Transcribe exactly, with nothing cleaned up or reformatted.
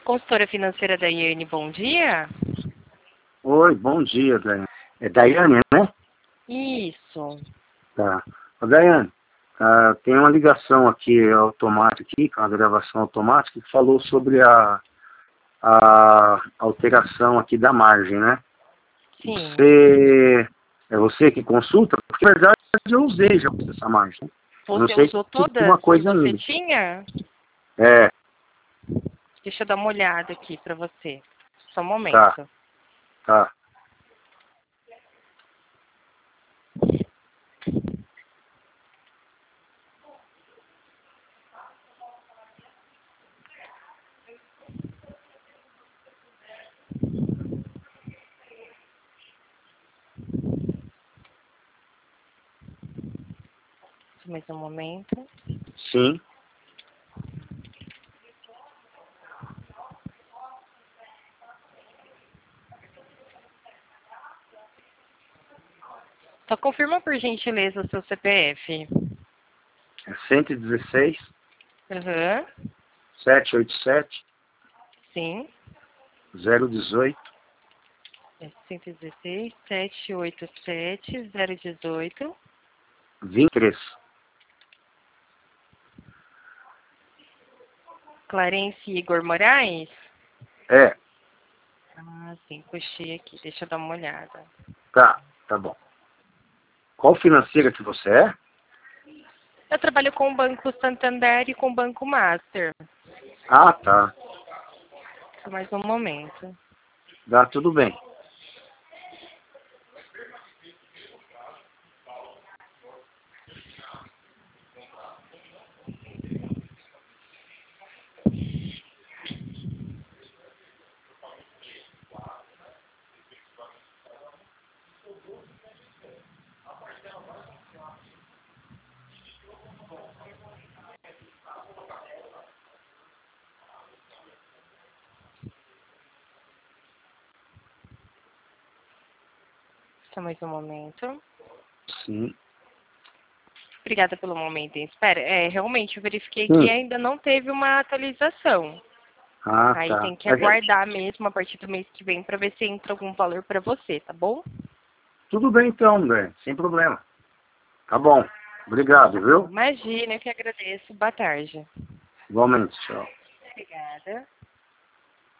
Consultora financeira da Iane, bom dia. Oi, bom dia, Daiane. É Daiane, né? Isso. Tá. Ô, Daiane, ah, tem uma ligação aqui automática, aqui, com a gravação automática, que falou sobre a, a alteração aqui da margem, né? Sim. Você, é você que consulta? Porque, na verdade, eu usei já essa margem. Né? Eu não Você sei usou se tem todas uma que coisa você ainda. tinha? É, Deixa eu dar uma olhada aqui para você. Só um tá, momento. tá. Só mais um momento. Sim. Só confirma por gentileza o seu C P F. É cento e dezesseis, Aham. setecentos e oitenta e sete, Sim. zero dezoito, É cento e dezesseis, setecentos e oitenta e sete, zero dezoito. vinte e três. Clarence Igor Moraes? É, Ah, sim, puxei aqui. Deixa eu dar uma olhada. tá, tá bom. Qual financeira que você é? Eu trabalho com o Banco Santander e com o Banco Master. Ah, tá. Só mais um momento. Dá tudo bem. Só mais um momento. Sim. Obrigada pelo momento em espera. É, realmente, eu verifiquei que Sim. ainda não teve uma atualização. Ah, Aí tá. tem que É, aguardar mesmo a partir do mês que vem para ver se entra algum valor para você, tá bom? tudo bem então, né? Sem problema. Tá bom. Obrigado, viu? Imagina, eu que agradeço. Boa tarde. Igualmente, tchau. Obrigada.